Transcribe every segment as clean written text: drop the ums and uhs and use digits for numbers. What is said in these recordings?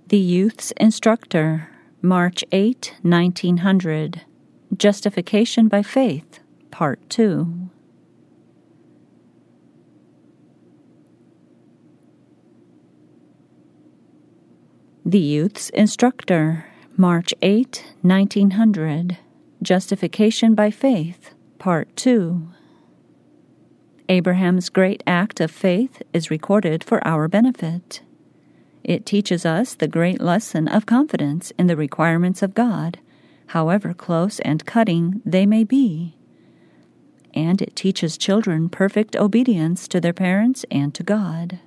The Youth's Instructor, March 8, 1900. Justification by Faith, Part 2. The Youth's Instructor, March 8, 1900. Justification by Faith, Part 2. Abraham's great act of faith is recorded for our benefit. It teaches us the great lesson of confidence in the requirements of God, however close and cutting they may be. And it teaches children perfect obedience to their parents and to God.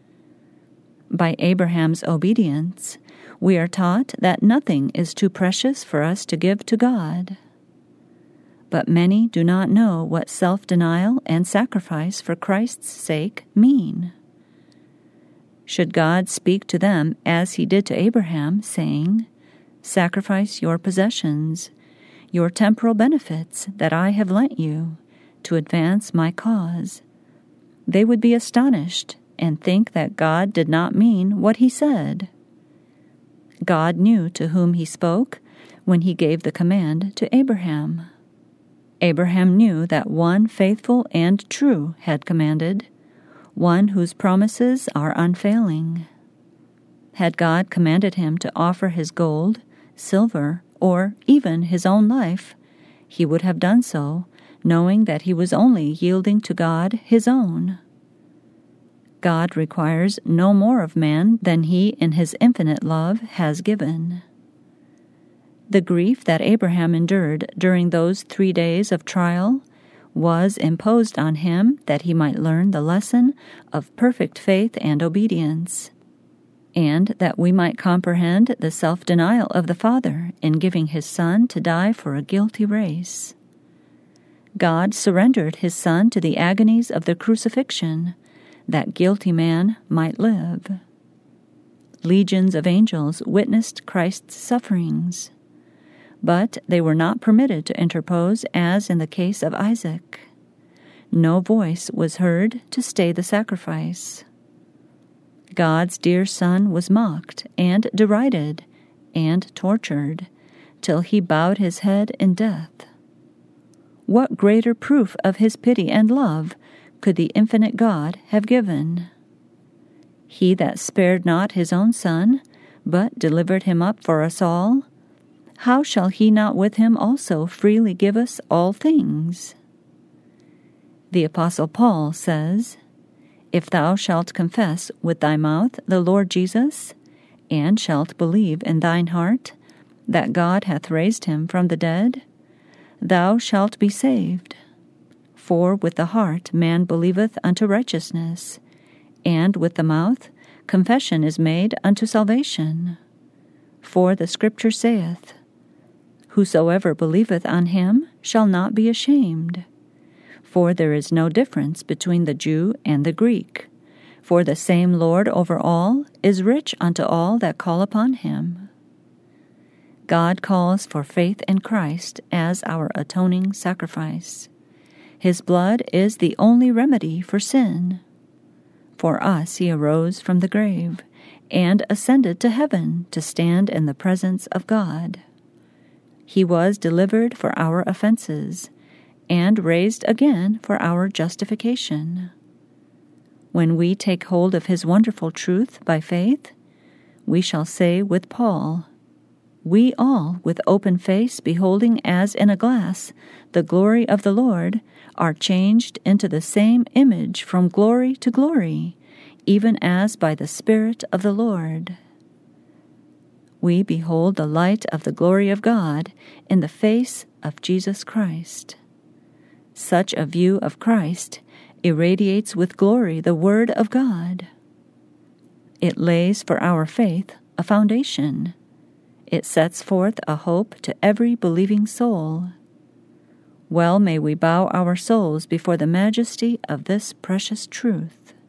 By Abraham's obedience, we are taught that nothing is too precious for us to give to God. But many do not know what self-denial and sacrifice for Christ's sake mean. Should God speak to them as he did to Abraham, saying, "Sacrifice your possessions, your temporal benefits that I have lent you, to advance my cause," they would be astonished and think that God did not mean what he said. God knew to whom he spoke when he gave the command to Abraham. Abraham knew that one faithful and true had commanded, one whose promises are unfailing. Had God commanded him to offer his gold, silver, or even his own life, he would have done so, knowing that he was only yielding to God his own. God requires no more of man than he in his infinite love has given. The grief that Abraham endured during those 3 days of trial was imposed on him that he might learn the lesson of perfect faith and obedience, and that we might comprehend the self-denial of the Father in giving his Son to die for a guilty race. God surrendered his Son to the agonies of the crucifixion, that guilty man might live. Legions of angels witnessed Christ's sufferings, but they were not permitted to interpose as in the case of Isaac. No voice was heard to stay the sacrifice. God's dear Son was mocked and derided and tortured till he bowed his head in death. What greater proof of his pity and love could the infinite God have given? He that spared not his own Son, but delivered him up for us all, how shall he not with him also freely give us all things? The Apostle Paul says, "If thou shalt confess with thy mouth the Lord Jesus, and shalt believe in thine heart that God hath raised him from the dead, thou shalt be saved. For with the heart man believeth unto righteousness, and with the mouth confession is made unto salvation. For the Scripture saith, Whosoever believeth on him shall not be ashamed. For there is no difference between the Jew and the Greek. For the same Lord over all is rich unto all that call upon him." God calls for faith in Christ as our atoning sacrifice. His blood is the only remedy for sin. For us he arose from the grave and ascended to heaven to stand in the presence of God. He was delivered for our offenses, and raised again for our justification. When we take hold of his wonderful truth by faith, we shall say with Paul, "We all, with open face beholding as in a glass the glory of the Lord, are changed into the same image from glory to glory, even as by the Spirit of the Lord." We behold the light of the glory of God in the face of Jesus Christ. Such a view of Christ irradiates with glory the Word of God. It lays for our faith a foundation. It sets forth a hope to every believing soul. Well may we bow our souls before the majesty of this precious truth.